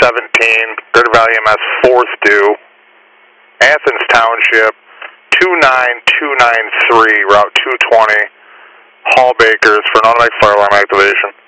Greater Valley EMS 4th due, Athens Township 29293, Route 220, Hall Bakers for an automatic fire alarm activation.